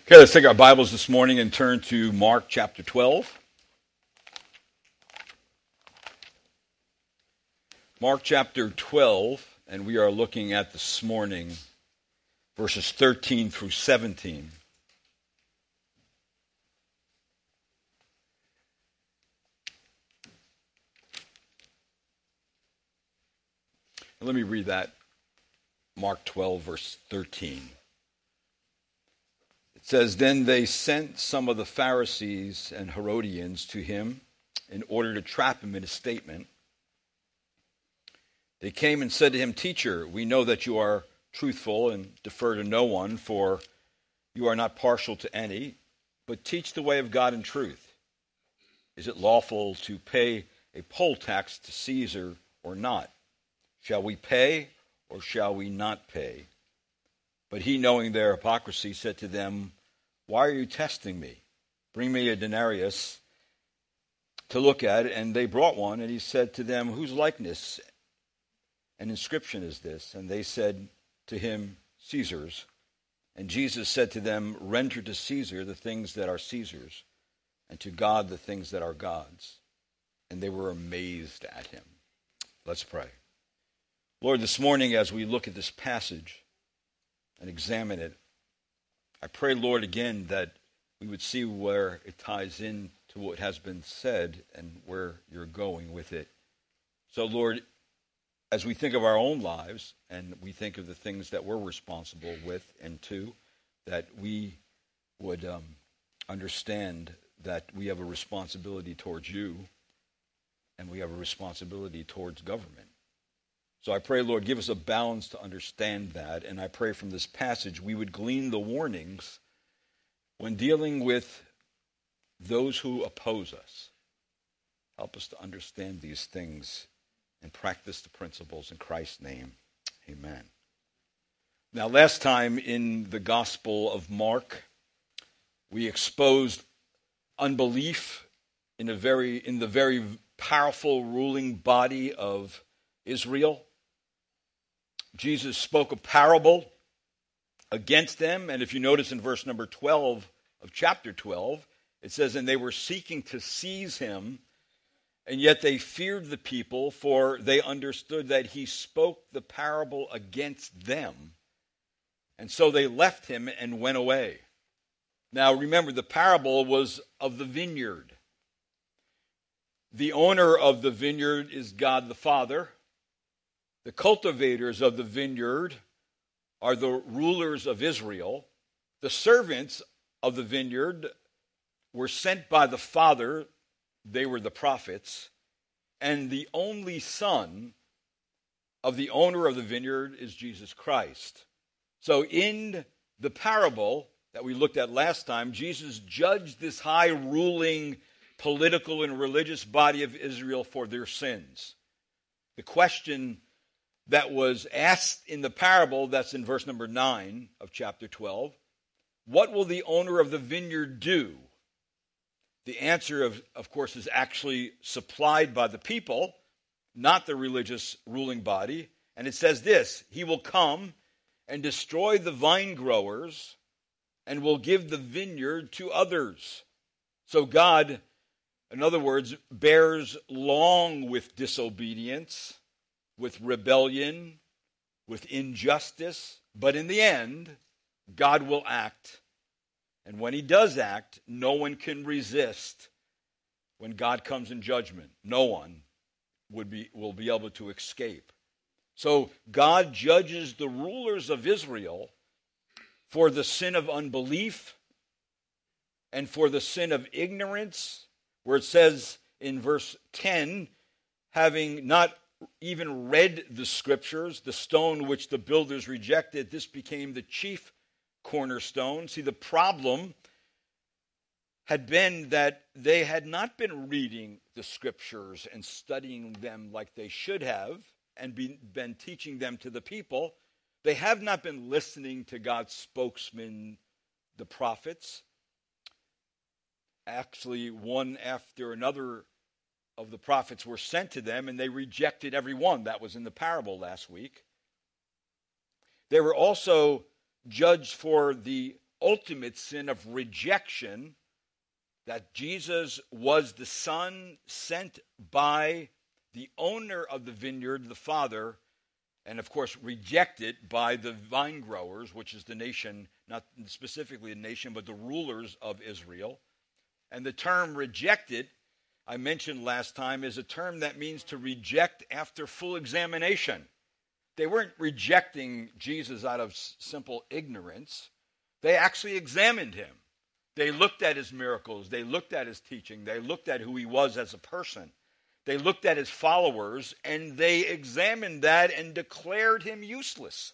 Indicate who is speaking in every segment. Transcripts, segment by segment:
Speaker 1: Okay, let's take our Bibles this morning and turn to Mark chapter 12. Mark chapter 12, and we are looking at this morning verses 13 through 17. Let me read that. Mark 12, verse 13. It says, "Then they sent some of the Pharisees and Herodians to him in order to trap him in his statement. They came and said to him, 'Teacher, we know that you are truthful and defer to no one, for you are not partial to any, but teach the way of God in truth. Is it lawful to pay a poll tax to Caesar or not? Shall we pay or shall we not pay?' But he, knowing their hypocrisy, said to them, 'Why are you testing me? Bring me a denarius to look at.' And they brought one, and he said to them, 'Whose likeness and inscription is this?' And they said to him, 'Caesar's.' And Jesus said to them, 'Render to Caesar the things that are Caesar's, and to God the things that are God's.' And they were amazed at him." Let's pray. Lord, this morning as we look at this passage and examine it, I pray, Lord, again that we would see where it ties in to what has been said and where you're going with it. So, Lord, as we think of our own lives and we think of the things that we're responsible with and to, that we would understand that we have a responsibility towards you and we have a responsibility towards government. So I pray, Lord, give us a balance to understand that, and I pray from this passage we would glean the warnings when dealing with those who oppose us. Help us to understand these things and practice the principles in Christ's name. Amen. Now, last time in the Gospel of Mark, we exposed unbelief in the very powerful ruling body of Israel. Jesus spoke a parable against them, and if you notice in verse number 12 of chapter 12, it says, "And they were seeking to seize him, and yet they feared the people, for they understood that he spoke the parable against them. And so they left him and went away." Now remember, the parable was of the vineyard. The owner of the vineyard is God the Father. The cultivators of the vineyard are the rulers of Israel. The servants of the vineyard were sent by the Father. They were the prophets. And the only son of the owner of the vineyard is Jesus Christ. So in the parable that we looked at last time, Jesus judged this high ruling political and religious body of Israel for their sins. The question that was asked in the parable, that's in verse number 9 of chapter 12, what will the owner of the vineyard do? The answer, of course, is actually supplied by the people, not the religious ruling body. And it says this: "He will come and destroy the vine growers and will give the vineyard to others." So God, in other words, bears long with disobedience, with rebellion, with injustice, but in the end, God will act. And when he does act, no one can resist. When God comes in judgment, no one will be able to escape. So God judges the rulers of Israel for the sin of unbelief and for the sin of ignorance, where it says in verse 10, "Having not even read the scriptures, the stone which the builders rejected, this became the chief cornerstone." See, the problem had been that they had not been reading the scriptures and studying them like they should have and been teaching them to the people. They have not been listening to God's spokesmen, the prophets. Actually, one after another of the prophets were sent to them, and they rejected every one. That was in the parable last week. They were also judged for the ultimate sin of rejection, that Jesus was the Son sent by the owner of the vineyard, the Father, and of course rejected by the vine growers, which is the nation, not specifically the nation, but the rulers of Israel. And the term rejected, I mentioned last time, is a term that means to reject after full examination. They weren't rejecting Jesus out of simple ignorance. They actually examined him. They looked at his miracles. They looked at his teaching. They looked at who he was as a person. They looked at his followers, and they examined that and declared him useless.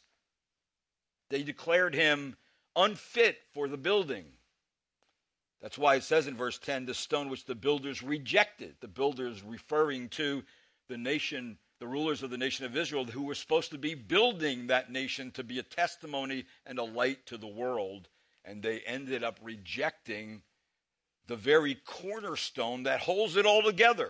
Speaker 1: They declared him unfit for the building. That's why it says in verse 10, the stone which the builders rejected. The builders referring to the nation, the rulers of the nation of Israel, who were supposed to be building that nation to be a testimony and a light to the world. And they ended up rejecting the very cornerstone that holds it all together.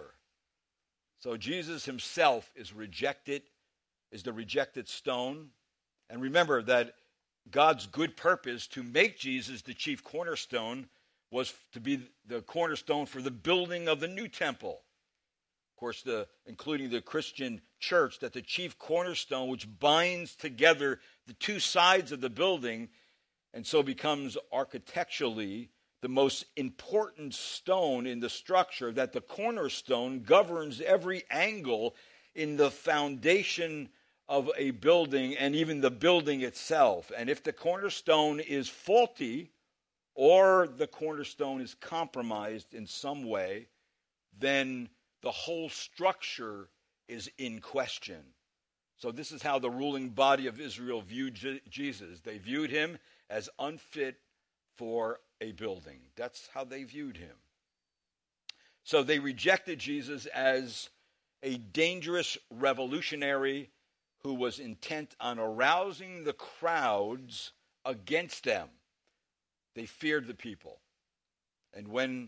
Speaker 1: So Jesus himself is rejected, is the rejected stone. And remember that God's good purpose to make Jesus the chief cornerstone was to be the cornerstone for the building of the new temple. Of course, including the Christian church, that the chief cornerstone which binds together the two sides of the building and so becomes architecturally the most important stone in the structure, that the cornerstone governs every angle in the foundation of a building and even the building itself. And if the cornerstone is faulty or the cornerstone is compromised in some way, then the whole structure is in question. So this is how the ruling body of Israel viewed Jesus. They viewed him as unfit for a building. That's how they viewed him. So they rejected Jesus as a dangerous revolutionary who was intent on arousing the crowds against them. They feared the people. And when,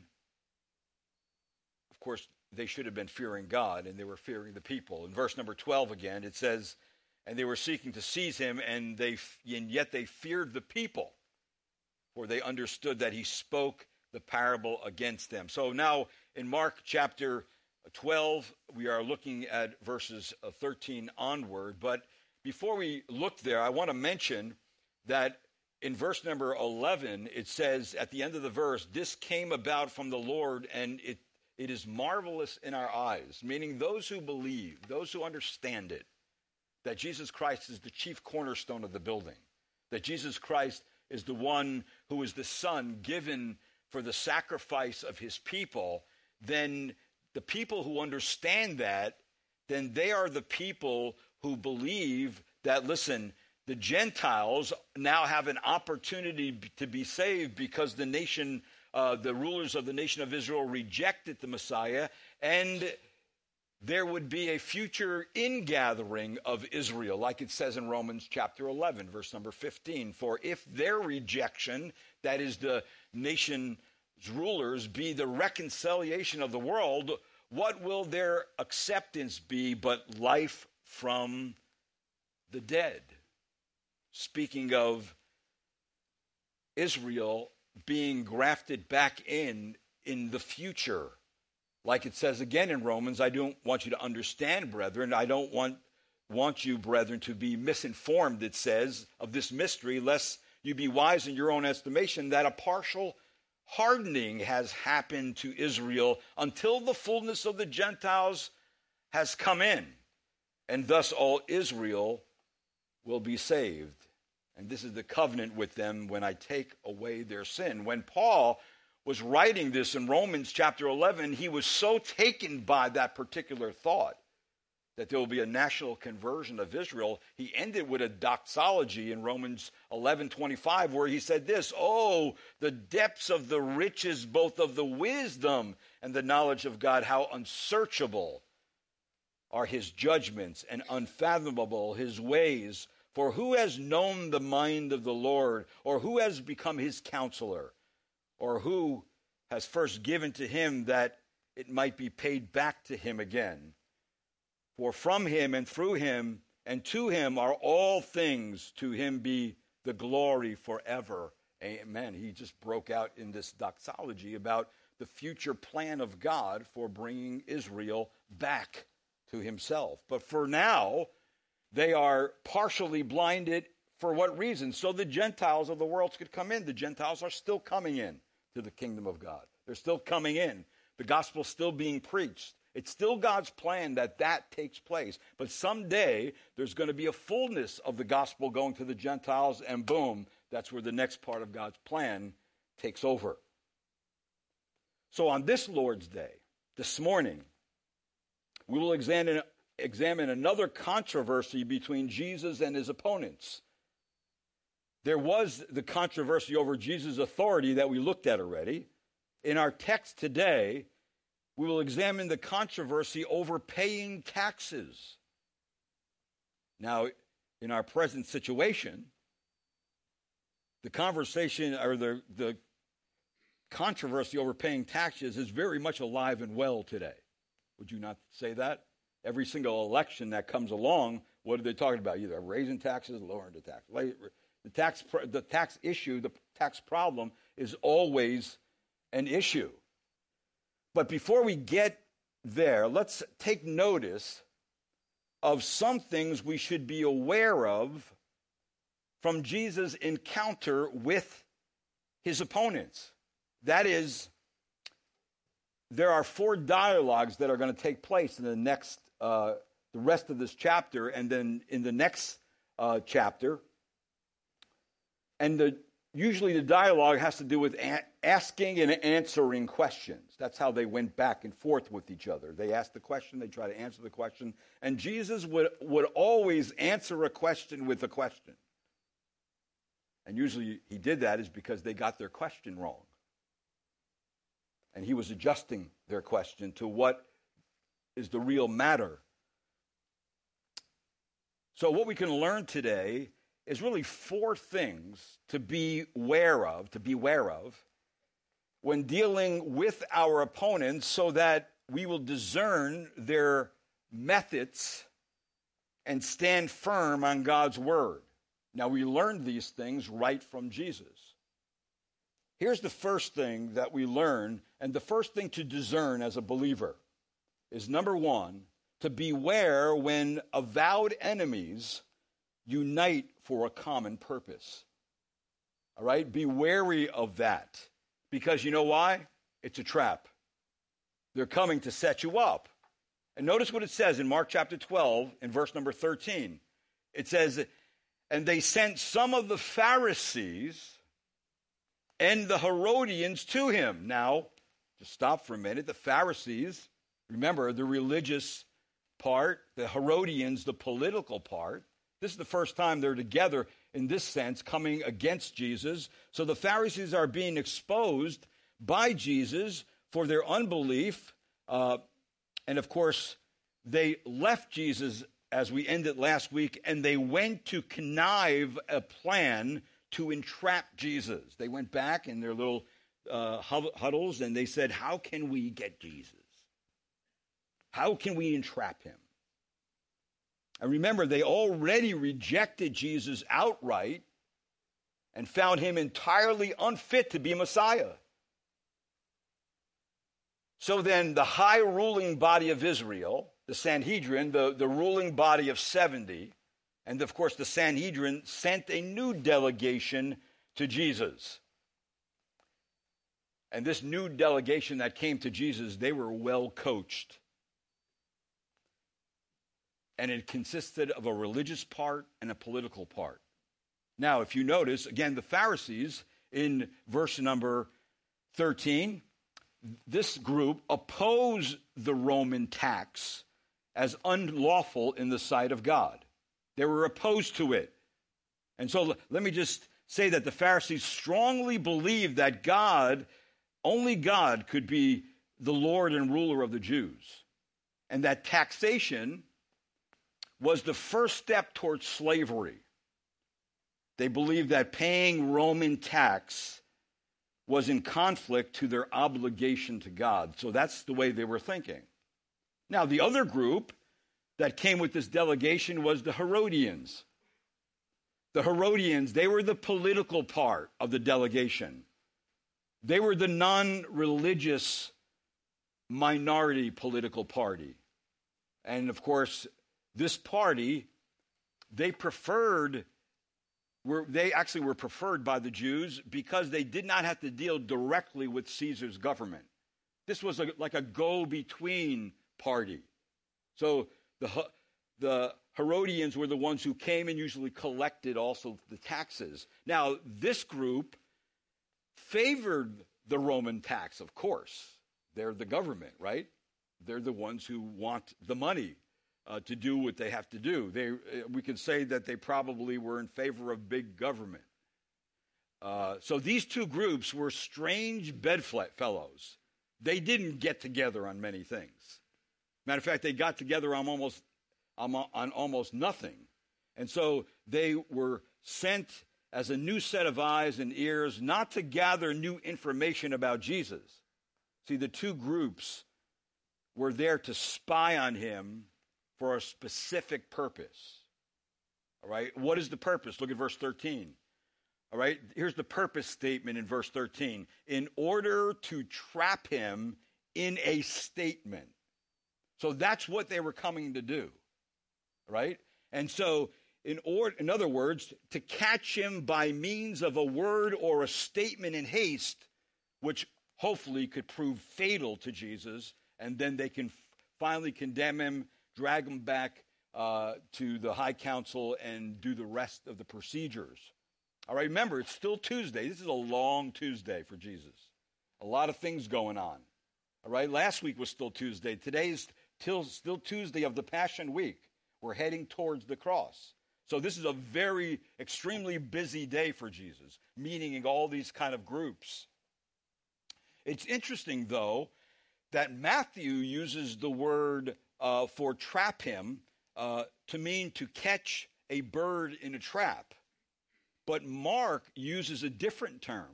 Speaker 1: of course, they should have been fearing God, and they were fearing the people. In verse number 12 again, it says, and they were seeking to seize him, and yet they feared the people, for they understood that he spoke the parable against them. So now in Mark chapter 12, we are looking at verses 13 onward. But before we look there, I want to mention that in verse number 11, it says at the end of the verse, this came about from the Lord, and it is marvelous in our eyes, meaning those who believe, those who understand it, that Jesus Christ is the chief cornerstone of the building, that Jesus Christ is the one who is the Son given for the sacrifice of his people. Then the people who understand that, then they are the people who believe that, listen, the Gentiles now have an opportunity to be saved because the nation, the rulers of the nation of Israel rejected the Messiah, and there would be a future ingathering of Israel, like it says in Romans chapter 11, verse number 15. For if their rejection, that is the nation's rulers, be the reconciliation of the world, what will their acceptance be but life from the dead? Speaking of Israel being grafted back in the future. Like it says again in Romans, I don't want you to understand, brethren. I don't want you, brethren, to be misinformed, it says, of this mystery, lest you be wise in your own estimation, that a partial hardening has happened to Israel until the fullness of the Gentiles has come in. And thus all Israel will be saved. And this is the covenant with them when I take away their sin. When Paul was writing this in Romans chapter 11, he was so taken by that particular thought that there will be a national conversion of Israel. He ended with a doxology in Romans 11:25, where he said this, oh, the depths of the riches, both of the wisdom and the knowledge of God, how unsearchable are his judgments and unfathomable his ways. For who has known the mind of the Lord, or who has become his counselor, or who has first given to him that it might be paid back to him again? For from him and through him and to him are all things. To him be the glory forever. Amen. He just broke out in this doxology about the future plan of God for bringing Israel back to himself. But for now, they are partially blinded. For what reason? So the Gentiles of the world could come in. The Gentiles are still coming in to the kingdom of God. They're still coming in. The gospel's still being preached. It's still God's plan that takes place. But someday, there's going to be a fullness of the gospel going to the Gentiles, and boom, that's where the next part of God's plan takes over. So on this Lord's Day, this morning, we will examine another controversy between Jesus and his opponents. There was the controversy over Jesus' authority that we looked at already. In our text today, we will examine the controversy over paying taxes. Now, in our present situation, the conversation or the controversy over paying taxes is very much alive and well today. Would you not say that? Every single election that comes along, what are they talking about? Either raising taxes, lowering the tax. The tax issue, the tax problem is always an issue. But before we get there, let's take notice of some things we should be aware of from Jesus' encounter with his opponents. That is, there are 4 dialogues that are going to take place in the rest of this chapter, and then in the next chapter. And usually the dialogue has to do with asking and answering questions. That's how they went back and forth with each other. They asked the question, they try to answer the question, and Jesus would always answer a question with a question. And usually he did that is because they got their question wrong. And he was adjusting their question to what is the real matter. So what we can learn today is really 4 things to be aware of when dealing with our opponents so that we will discern their methods and stand firm on God's word. Now, we learned these things right from Jesus. Here's the first thing that we learn, and the first thing to discern as a believer is, number 1, to beware when avowed enemies unite for a common purpose. All right? Be wary of that. Because you know why? It's a trap. They're coming to set you up. And notice what it says in Mark chapter 12, in verse number 13. It says, and they sent some of the Pharisees and the Herodians to him. Now, just stop for a minute. The Pharisees, remember, the religious part, the Herodians, the political part. This is the first time they're together in this sense, coming against Jesus. So the Pharisees are being exposed by Jesus for their unbelief. And of course, they left Jesus, as we ended last week, and they went to connive a plan to entrap Jesus. They went back in their little huddles and they said, how can we get Jesus? How can we entrap him? And remember, they already rejected Jesus outright and found him entirely unfit to be Messiah. So then the high ruling body of Israel, the Sanhedrin, the ruling body of 70, and of course the Sanhedrin sent a new delegation to Jesus. And this new delegation that came to Jesus, they were well coached. And it consisted of a religious part and a political part. Now, if you notice, again, the Pharisees, in verse number 13, this group opposed the Roman tax as unlawful in the sight of God. They were opposed to it. And so let me just say that the Pharisees strongly believed that only God could be the Lord and ruler of the Jews. And that taxation was the first step towards slavery. They believed that paying Roman tax was in conflict to their obligation to God. So that's the way they were thinking. Now, the other group that came with this delegation was the Herodians. The Herodians, they were the political part of the delegation. They were the non-religious minority political party. And of course, this party, they actually were preferred by the Jews because they did not have to deal directly with Caesar's government. This was like a go-between party. So the Herodians were the ones who came and usually collected also the taxes. Now, this group favored the Roman tax, of course. They're the government, right? They're the ones who want the money to do what they have to do. We could say that they probably were in favor of big government. So these two groups were strange bedfellows. They didn't get together on many things. Matter of fact, they got together on almost nothing. And so they were sent as a new set of eyes and ears, not to gather new information about Jesus. See, the two groups were there to spy on him for a specific purpose. All right? What is the purpose? Look at verse 13. All right? Here's the purpose statement in verse 13. In order to trap him in a statement. So that's what they were coming to do. Right? And so, in other words, to catch him by means of a word or a statement in haste, which hopefully could prove fatal to Jesus, and then they can finally condemn him, drag him back to the high council, and do the rest of the procedures. All right, remember, it's still Tuesday. This is a long Tuesday for Jesus. A lot of things going on. All right, last week was still Tuesday. Today's still Tuesday of the Passion Week. We're heading towards the cross. So this is a very, extremely busy day for Jesus, meeting all these kind of groups. It's interesting, though, that Matthew uses the word for trap him to mean to catch a bird in a trap. But Mark uses a different term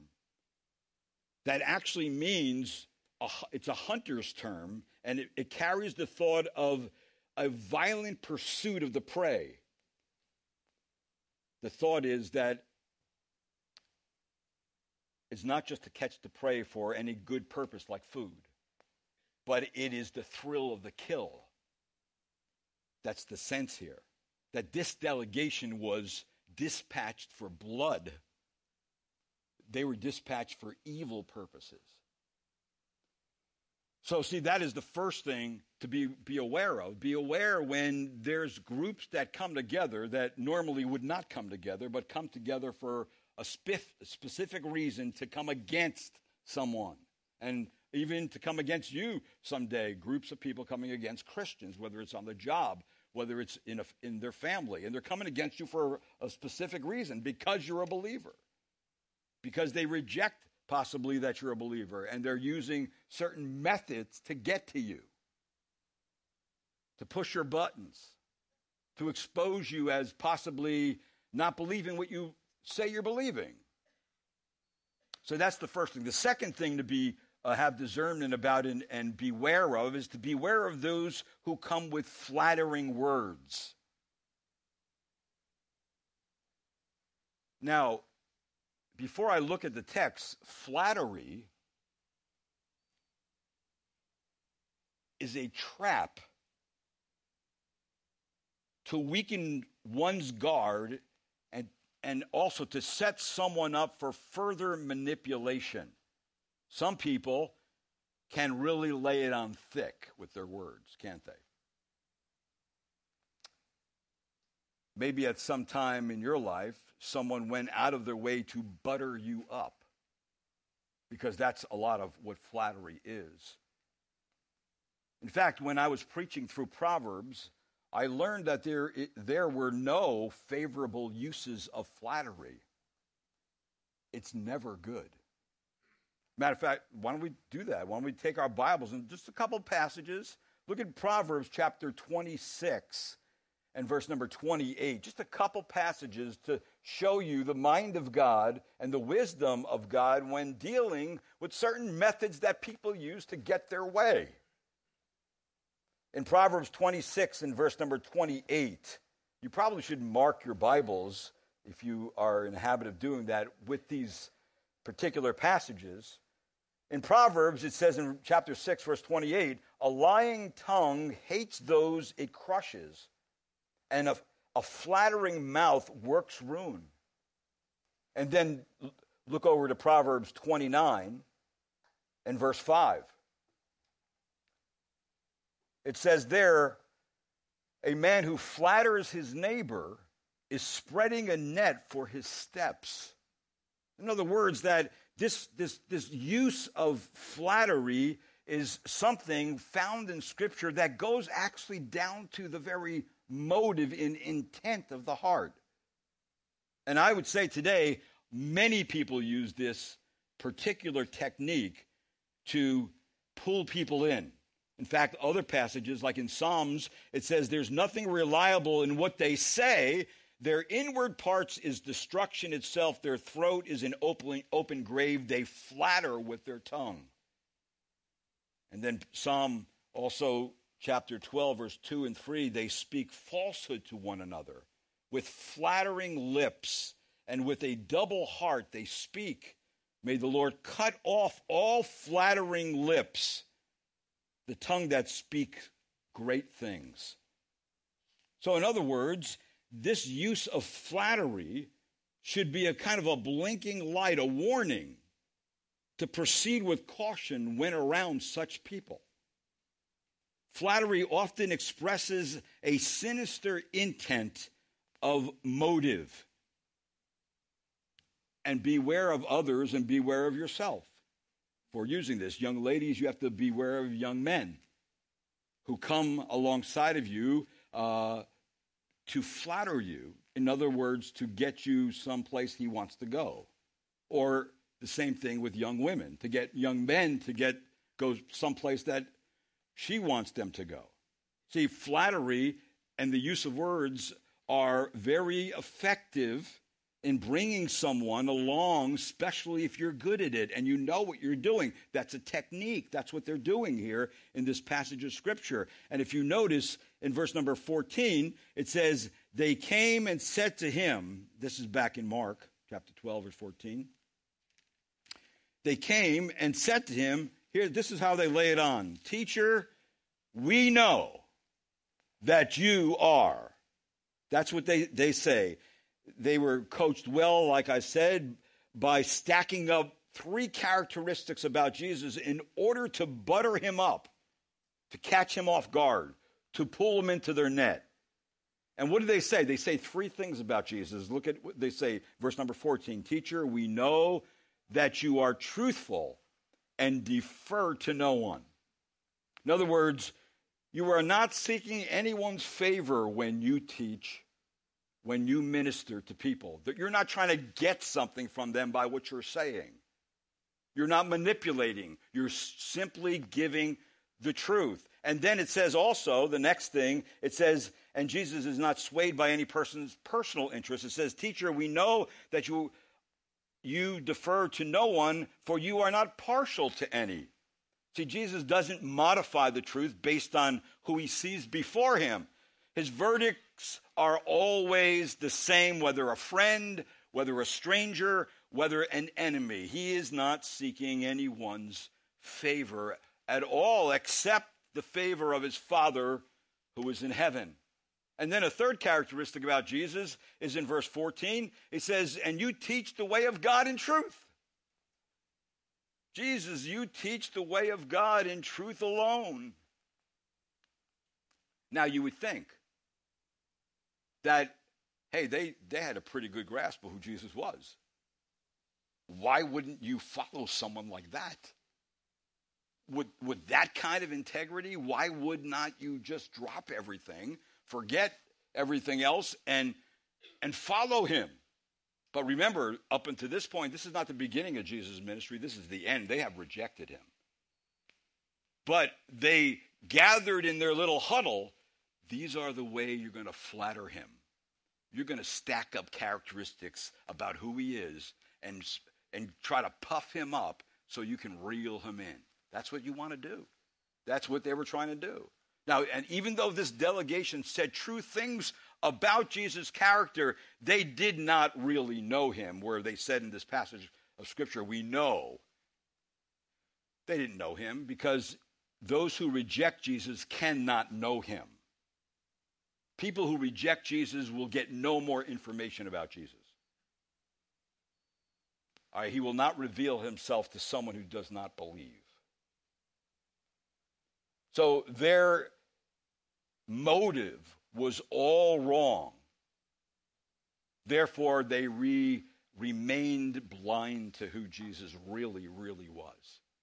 Speaker 1: that actually means, it's a hunter's term, and it carries the thought of a violent pursuit of the prey. The thought is that it's not just to catch the prey for any good purpose like food, but it is the thrill of the kill. That's the sense here. That this delegation was dispatched for blood. They were dispatched for evil purposes. So see, that is the first thing to be aware of. Be aware when there's groups that come together that normally would not come together, but come together for a specific reason to come against someone. And even to come against you someday, groups of people coming against Christians, whether it's on the job, whether it's in their family. And they're coming against you for a specific reason, because you're a believer. Because they reject possibly that you're a believer, and they're using certain methods to get to you, to push your buttons, to expose you as possibly not believing what you say you're believing. So that's the first thing. The second thing to have discernment about and beware of is to beware of those who come with flattering words. Now, before I look at the text, flattery is a trap to weaken one's guard and also to set someone up for further manipulation. Some people can really lay it on thick with their words, can't they? Maybe at some time in your life, someone went out of their way to butter you up, because that's a lot of what flattery is. In fact, when I was preaching through Proverbs, I learned that there were no favorable uses of flattery. It's never good. Matter of fact, why don't we do that? Why don't we take our Bibles and just a couple passages? Look at Proverbs chapter 26 and verse number 28. Just a couple passages to show you the mind of God and the wisdom of God when dealing with certain methods that people use to get their way. In Proverbs 26 and verse number 28, you probably should mark your Bibles if you are in the habit of doing that with these particular passages. In Proverbs, it says in chapter 6, verse 28, a lying tongue hates those it crushes, and a flattering mouth works ruin. And then look over to Proverbs 29 and verse 5. It says there, a man who flatters his neighbor is spreading a net for his steps. In other words, that this use of flattery is something found in Scripture that goes actually down to the very motive and intent of the heart. And I would say today, many people use this particular technique to pull people in. In fact, other passages, like in Psalms, it says there's nothing reliable in what they say. Their inward parts is destruction itself. Their throat is an open grave. They flatter with their tongue. And then Psalm also, chapter 12, verse 2 and 3, they speak falsehood to one another. With flattering lips and with a double heart they speak. May the Lord cut off all flattering lips, the tongue that speaks great things. So in other words, this use of flattery should be a kind of a blinking light, a warning to proceed with caution when around such people. Flattery often expresses a sinister intent of motive. And beware of others and beware of yourself for using this. Young ladies, you have to beware of young men who come alongside of you to flatter you. In other words, to get you someplace he wants to go. Or the same thing with young women, to get young men to go someplace that she wants them to go. See, flattery and the use of words are very effective in bringing someone along, especially if you're good at it and you know what you're doing. That's a technique. That's what they're doing here in this passage of Scripture. And if you notice in verse number 14, it says, they came and said to him, this is back in Mark chapter 12, verse 14. They came and said to him, here, this is how they lay it on. Teacher, we know that you are. That's what they say. They were coached well, like I said, by stacking up three characteristics about Jesus in order to butter him up, to catch him off guard, to pull him into their net. And what do they say? They say three things about Jesus. Look at what they say, verse number 14. Teacher, we know that you are truthful and defer to no one. In other words, you are not seeking anyone's favor when you teach, when you minister to people. That you're not trying to get something from them by what you're saying. You're not manipulating. You're simply giving the truth. And then it says also, the next thing, it says, and Jesus is not swayed by any person's personal interest. It says, teacher, we know that you defer to no one, for you are not partial to any. See, Jesus doesn't modify the truth based on who he sees before him. His verdicts are always the same, whether a friend, whether a stranger, whether an enemy. He is not seeking anyone's favor at all, except the favor of his Father who is in heaven. And then a third characteristic about Jesus is in verse 14. It says, and you teach the way of God in truth. Jesus, you teach the way of God in truth alone. Now you would think that, hey, they had a pretty good grasp of who Jesus was. Why wouldn't you follow someone like that? With that kind of integrity, why would not you just drop everything, forget everything else, and follow him? But remember, up until this point, this is not the beginning of Jesus' ministry. This is the end. They have rejected him. But they gathered in their little huddle. These are the way you're going to flatter him. You're going to stack up characteristics about who he is and try to puff him up so you can reel him in. That's what you want to do. That's what they were trying to do. Now, and even though this delegation said true things about Jesus' character, they did not really know him, where they said in this passage of Scripture, we know. They didn't know him because those who reject Jesus cannot know him. People who reject Jesus will get no more information about Jesus. He will not reveal himself to someone who does not believe. So their motive was all wrong. Therefore, they remained blind to who Jesus really, really was.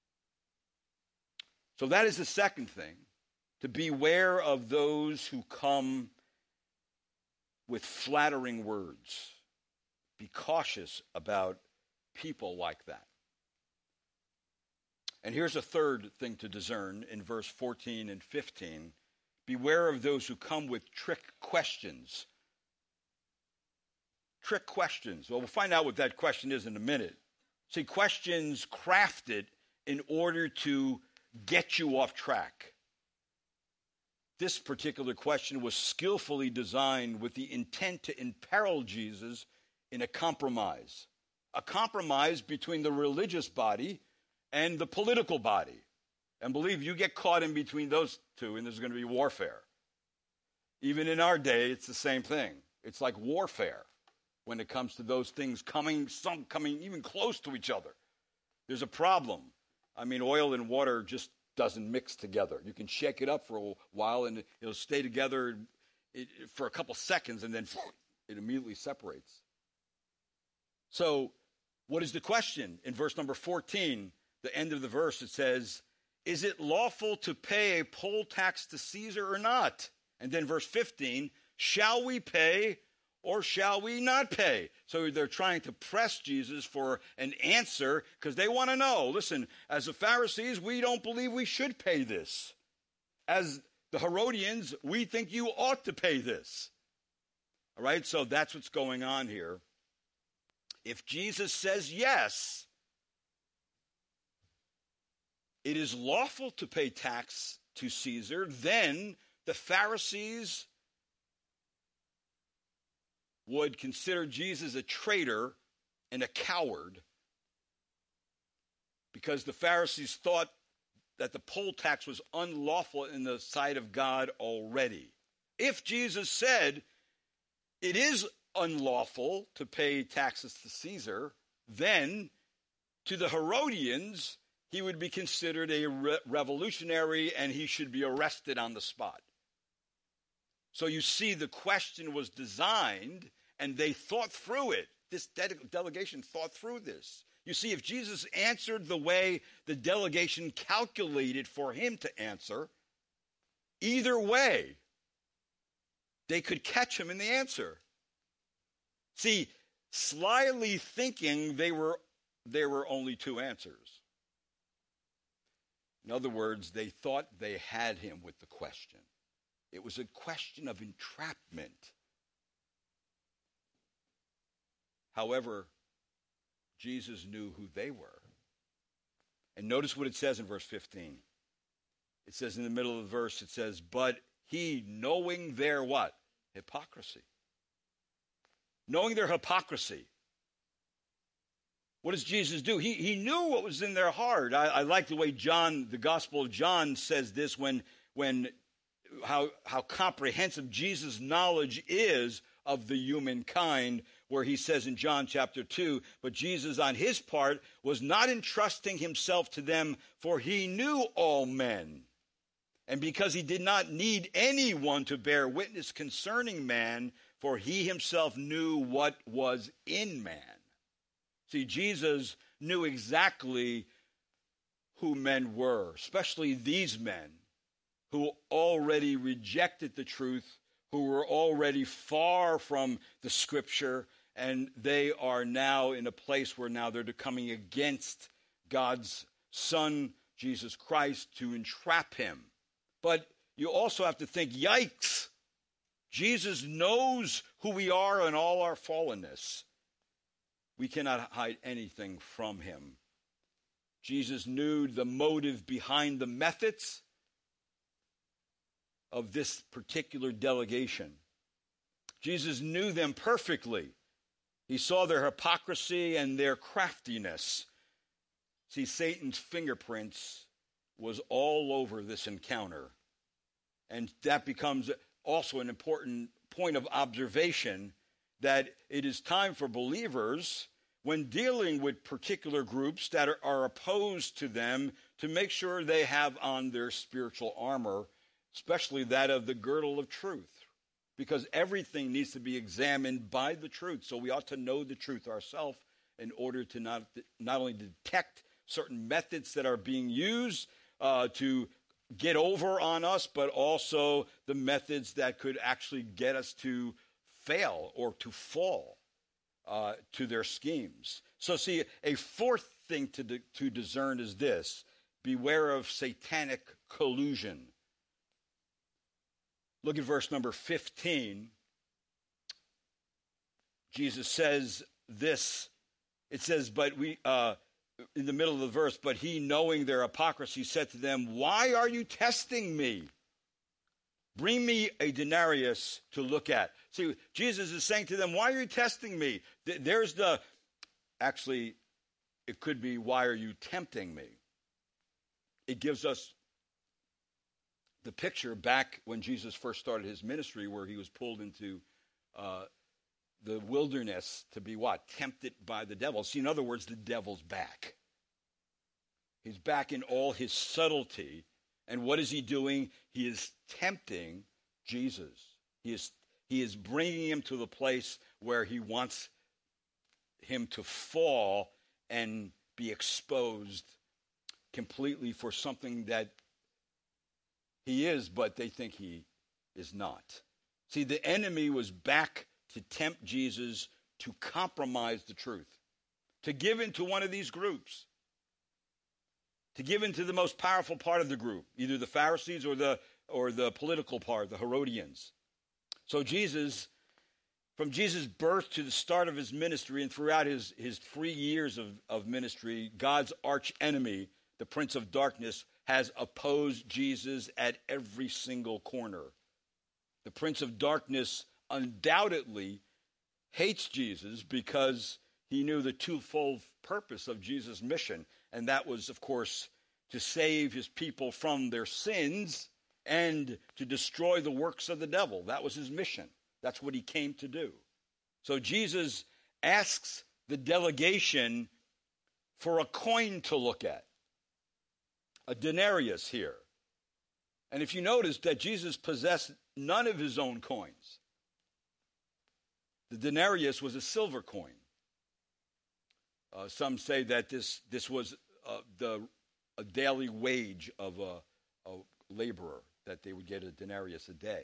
Speaker 1: So that is the second thing, to beware of those who come with flattering words. Be cautious about people like that. And here's a third thing to discern in verse 14 and 15. Beware of those who come with trick questions. Trick questions. Well, we'll find out what that question is in a minute. See, questions crafted in order to get you off track. This particular question was skillfully designed with the intent to imperil Jesus in a compromise between the religious body and the political body. And believe you get caught in between those two, and there's going to be warfare. Even in our day, it's the same thing. It's like warfare when it comes to those things coming even close to each other. There's a problem. I mean, oil and water just doesn't mix together. You can shake it up for a while, and it'll stay together for a couple seconds, and then it immediately separates. So, what is the question? In verse number 14, the end of the verse, it says, is it lawful to pay a poll tax to Caesar or not? And then verse 15, shall we pay or shall we not pay? So they're trying to press Jesus for an answer because they want to know, listen, as the Pharisees, we don't believe we should pay this. As the Herodians, we think you ought to pay this. All right, so that's what's going on here. If Jesus says yes, it is lawful to pay tax to Caesar, then the Pharisees would consider Jesus a traitor and a coward because the Pharisees thought that the poll tax was unlawful in the sight of God already. If Jesus said it is unlawful to pay taxes to Caesar, then to the Herodians, he would be considered a revolutionary and he should be arrested on the spot. So you see, the question was designed and they thought through it. This delegation thought through this. You see, if Jesus answered the way the delegation calculated for him to answer, either way, they could catch him in the answer. See, slyly thinking there were only two answers. In other words, they thought they had him with the question. It was a question of entrapment. However, Jesus knew who they were. And notice what it says in verse 15. It says in the middle of the verse, it says, but he, knowing their what? Hypocrisy. Knowing their hypocrisy. What does Jesus do? He knew what was in their heart. I like the way the Gospel of John says this how comprehensive Jesus' knowledge is of the humankind, where he says in John chapter 2, but Jesus on his part was not entrusting himself to them, for he knew all men. And because he did not need anyone to bear witness concerning man, for he himself knew what was in man. See, Jesus knew exactly who men were, especially these men who already rejected the truth, who were already far from the Scripture, and they are now in a place where now they're coming against God's Son, Jesus Christ, to entrap him. But you also have to think, yikes, Jesus knows who we are and all our fallenness. We cannot hide anything from him. Jesus knew the motive behind the methods of this particular delegation. Jesus knew them perfectly. He saw their hypocrisy and their craftiness. See, Satan's fingerprints was all over this encounter. And that becomes also an important point of observation, that it is time for believers, when dealing with particular groups that are opposed to them, to make sure they have on their spiritual armor, especially that of the girdle of truth. Because everything needs to be examined by the truth. So we ought to know the truth ourselves in order to not only detect certain methods that are being used to get over on us, but also the methods that could actually get us to fail or to fall to their schemes. So see, a fourth thing to discern is this: beware of satanic collusion. Look at verse number 15. Jesus says this. It says, but in the middle of the verse, but he, knowing their hypocrisy, said to them, "Why are you testing me? Bring me a denarius to look at." See, Jesus is saying to them, why are you testing me? Actually, it could be, why are you tempting me? It gives us the picture back when Jesus first started his ministry, where he was pulled into the wilderness to be what? Tempted by the devil. See, in other words, the devil's back. He's back in all his subtlety. And what is he doing? He is tempting Jesus. He is bringing him to the place where he wants him to fall and be exposed completely for something that he is, but they think he is not. See, the enemy was back to tempt Jesus to compromise the truth, to give into one of these groups, to give into the most powerful part of the group, either the Pharisees or the political part, the Herodians. So Jesus, from Jesus' birth to the start of his ministry and throughout his 3 years of ministry, God's arch enemy, the Prince of Darkness, has opposed Jesus at every single corner. The Prince of Darkness undoubtedly hates Jesus because he knew the twofold purpose of Jesus' mission. And that was, of course, to save his people from their sins and to destroy the works of the devil. That was his mission. That's what he came to do. So Jesus asks the delegation for a coin to look at. A denarius here. And if you notice that Jesus possessed none of his own coins. The denarius was a silver coin. Some say that this was a daily wage of a laborer, that they would get a denarius a day.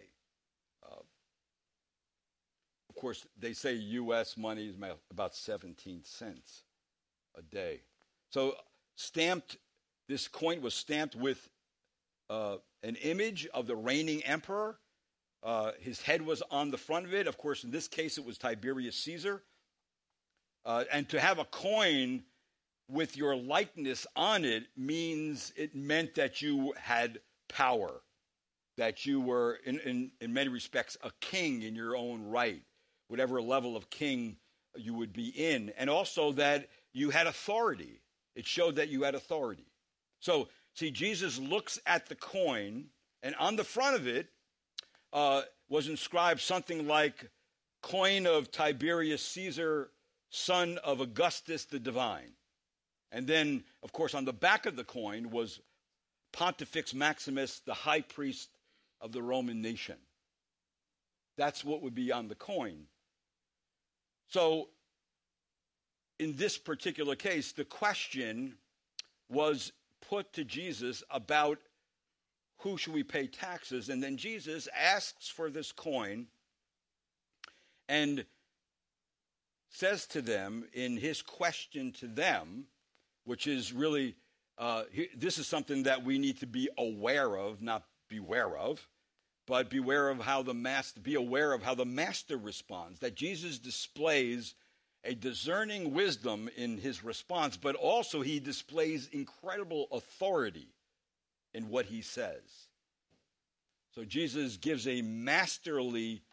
Speaker 1: Of course, they say U.S. money is about 17 cents a day. So this coin was stamped with an image of the reigning emperor. His head was on the front of it. Of course, in this case, it was Tiberius Caesar. And to have a coin with your likeness on it meant that you had power, that you were, in many respects, a king in your own right, whatever level of king you would be in, and also that you had authority. It showed that you had authority. So, see, Jesus looks at the coin, and on the front of it was inscribed something like, "Coin of Tiberius Caesar, son of Augustus the Divine." And then, of course, on the back of the coin was Pontifex Maximus, the high priest of the Roman nation. That's what would be on the coin. So, in this particular case, the question was put to Jesus about who should we pay taxes, and then Jesus asks for this coin and says to them in his question to them, which is really, this is something that we need to be aware of, not beware of, but be aware of how the master responds, that Jesus displays a discerning wisdom in his response, but also he displays incredible authority in what he says. So Jesus gives a masterly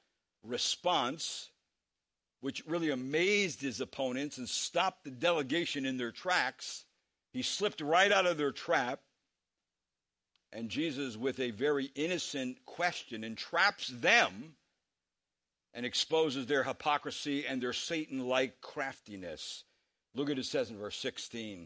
Speaker 1: response, which really amazed his opponents and stopped the delegation in their tracks. He slipped right out of their trap. And Jesus, with a very innocent question, entraps them and exposes their hypocrisy and their Satan-like craftiness. Look at what it says in verse 16.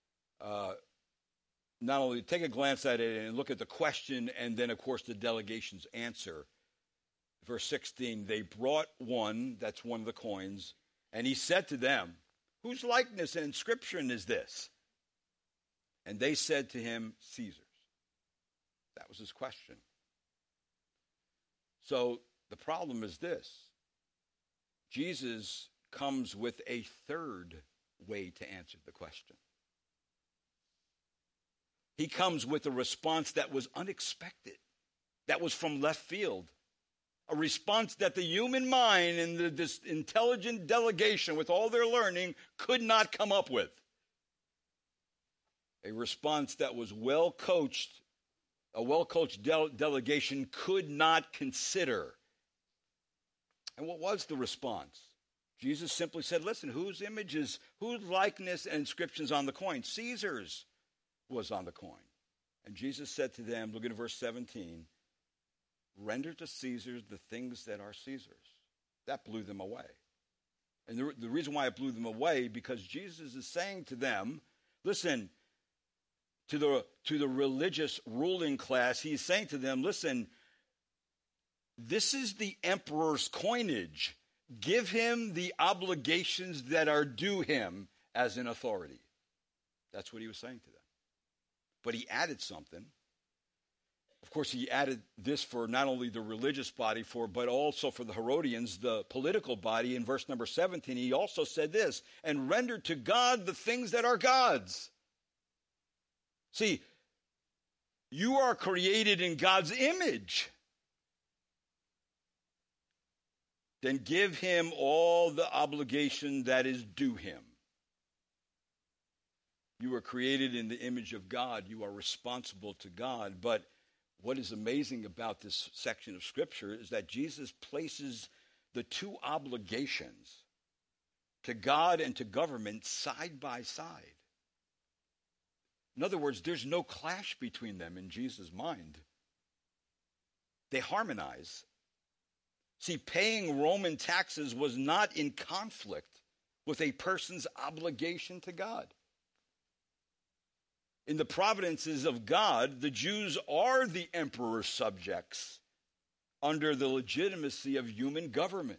Speaker 1: Not only take a glance at it and look at the question and then, of course, the delegation's answer. Verse 16, they brought one, that's one of the coins, and he said to them, whose likeness and inscription is this? And they said to him, Caesar's. That was his question. So the problem is this. Jesus comes with a third way to answer the question. He comes with a response that was unexpected, that was from left field. A response that the human mind and this intelligent delegation with all their learning could not come up with. A response that was well-coached, a well-coached delegation could not consider. And what was the response? Jesus simply said, listen, whose images, whose likeness and inscriptions on the coin? Caesar's was on the coin. And Jesus said to them, look at verse 17, render to Caesar the things that are Caesar's. That blew them away. And the reason why it blew them away, because Jesus is saying to them, listen, to the religious ruling class, he's saying to them, listen, this is the emperor's coinage. Give him the obligations that are due him as an authority. That's what he was saying to them. But he added something. Of course, he added this for not only the religious body, but also for the Herodians, the political body. In verse number 17, he also said this, and render to God the things that are God's. See, you are created in God's image. Then give him all the obligation that is due him. You are created in the image of God. You are responsible to God. But what is amazing about this section of Scripture is that Jesus places the two obligations to God and to government side by side. In other words, there's no clash between them in Jesus' mind. They harmonize. See, paying Roman taxes was not in conflict with a person's obligation to God. In the providences of God, the Jews are the emperor's subjects under the legitimacy of human government.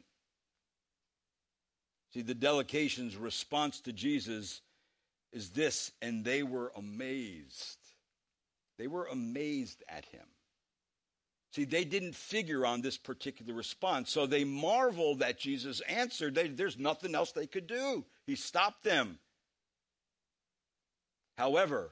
Speaker 1: See, the delegation's response to Jesus is this, and they were amazed. They were amazed at him. See, they didn't figure on this particular response, so they marveled that Jesus answered. There's nothing else they could do. He stopped them. However,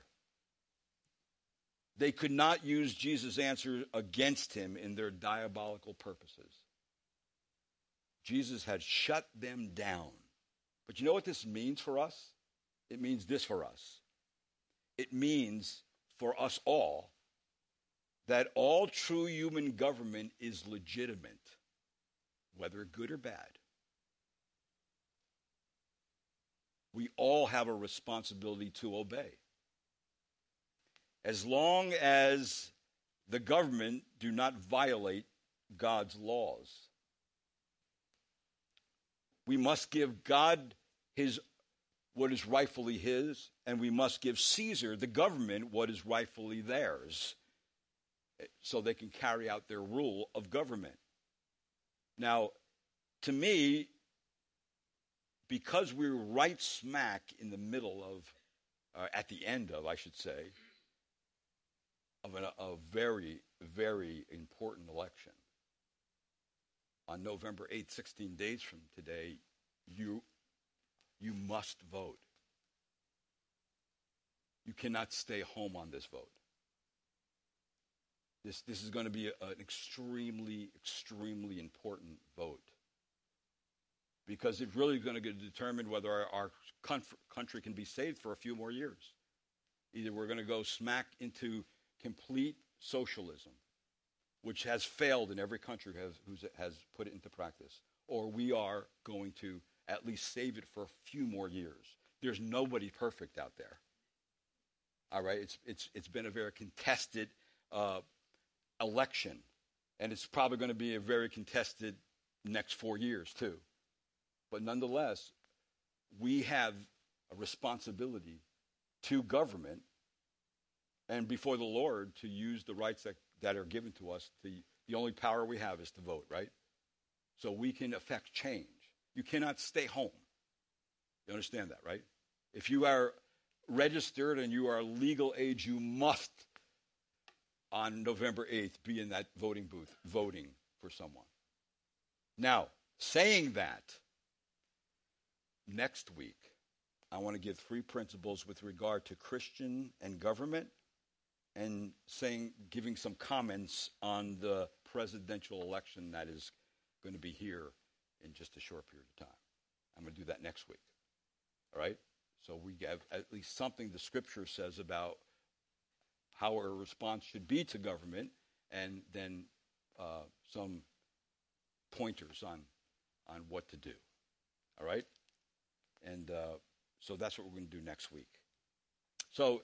Speaker 1: they could not use Jesus' answer against him in their diabolical purposes. Jesus had shut them down. But you know what this means for us? It means this for us. It means for us all that all true human government is legitimate, whether good or bad. We all have a responsibility to obey. As long as the government do not violate God's laws. We must give God what is rightfully his, and we must give Caesar, the government, what is rightfully theirs, so they can carry out their rule of government. Now, to me, because we're right smack in the middle of, at the end of, I should say, of a very, very important election. On November 8th, 16 days from today, you must vote. You cannot stay home on this vote. This is going to be an extremely, extremely important vote. Because it's really going to determine whether our country can be saved for a few more years. Either we're going to go smack into complete socialism, which has failed in every country who has put it into practice, or we are going to at least save it for a few more years. There's nobody perfect out there. All right, it's been a very contested election, and it's probably going to be a very contested next 4 years too. But nonetheless, we have a responsibility to government and before the Lord to use the rights that are given to us. The only power we have is to vote, right? So we can affect change. You cannot stay home. You understand that, right? If you are registered and you are legal age, you must, on November 8th, be in that voting booth voting for someone. Now, saying that, next week, I want to give 3 principles with regard to Christian and government, and giving some comments on the presidential election that is going to be here in just a short period of time. I'm going to do that next week. All right? So we have at least something the Scripture says about how our response should be to government, and then some pointers on what to do. All right? And so that's what we're going to do next week. So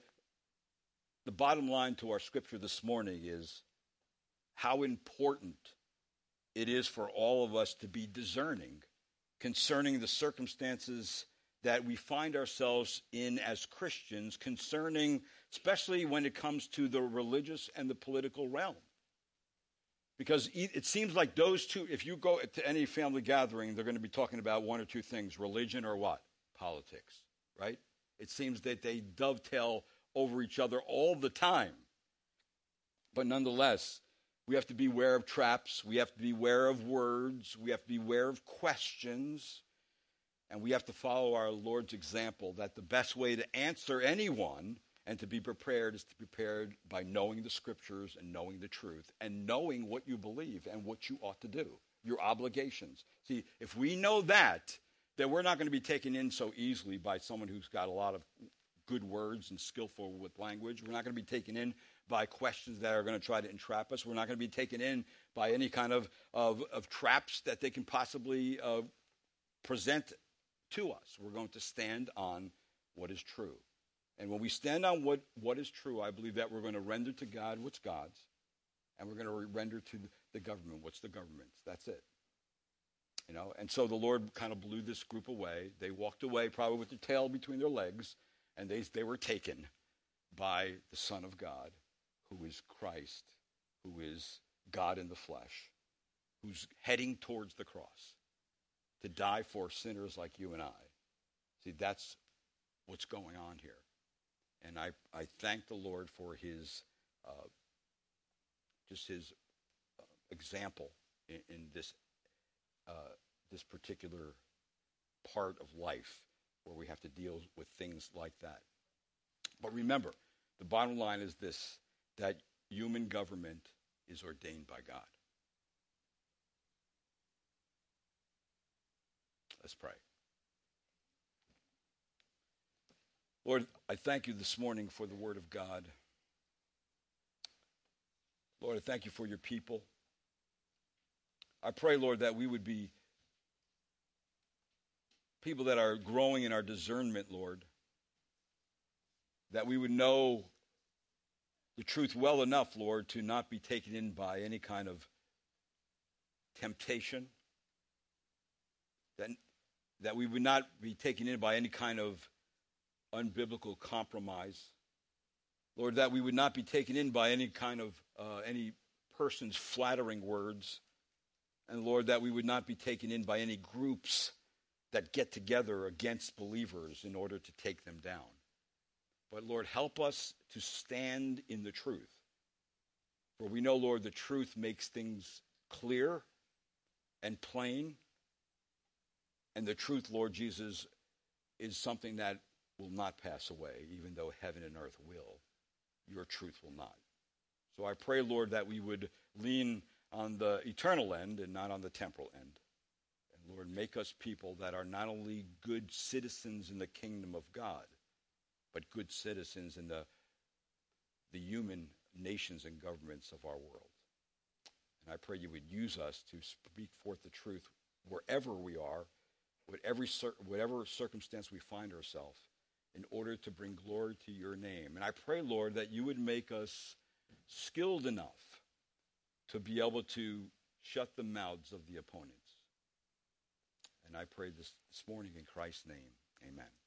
Speaker 1: the bottom line to our Scripture this morning is how important it is for all of us to be discerning concerning the circumstances that we find ourselves in as Christians, concerning, especially when it comes to the religious and the political realm. Because it seems like those two, if you go to any family gathering, they're going to be talking about one or two things, religion or what? Politics, right? It seems that they dovetail over each other all the time. But nonetheless, we have to be aware of traps. We have to be aware of words. We have to be aware of questions. And we have to follow our Lord's example that the best way to answer anyone and to be prepared is to be prepared by knowing the Scriptures and knowing the truth and knowing what you believe and what you ought to do, your obligations. See, if we know that, then we're not going to be taken in so easily by someone who's got a lot of good words and skillful with language. We're not going to be taken in by questions that are going to try to entrap us. We're not going to be taken in by any kind of traps that they can possibly present to us. We're going to stand on what is true. And when we stand on what is true, I believe that we're going to render to God what's God's, and we're going to render to the government what's the government's. That's it. You know, and so the Lord kind of blew this group away. They walked away probably with their tail between their legs, and they were taken by the Son of God, who is Christ, who is God in the flesh, who's heading towards the cross to die for sinners like you and I. See, that's what's going on here. And I thank the Lord for his example in this particular part of life where we have to deal with things like that. But remember, the bottom line is this, that human government is ordained by God. Let's pray. Lord, I thank you this morning for the Word of God. Lord, I thank you for your people. I pray, Lord, that we would be people that are growing in our discernment, Lord, that we would know the truth well enough, Lord, to not be taken in by any kind of temptation, that we would not be taken in by any kind of unbiblical compromise. Lord, that we would not be taken in by any kind of any person's flattering words. And Lord, that we would not be taken in by any groups that get together against believers in order to take them down. But Lord, help us to stand in the truth. For we know, Lord, the truth makes things clear and plain. And the truth, Lord Jesus, is something that will not pass away, even though heaven and earth will. Your truth will not. So I pray, Lord, that we would lean on the eternal end and not on the temporal end. And Lord, make us people that are not only good citizens in the kingdom of God, but good citizens in the human nations and governments of our world. And I pray you would use us to speak forth the truth wherever we are, whatever circumstance we find ourselves, in order to bring glory to your name. And I pray, Lord, that you would make us skilled enough to be able to shut the mouths of the opponents. And I pray this morning in Christ's name. Amen.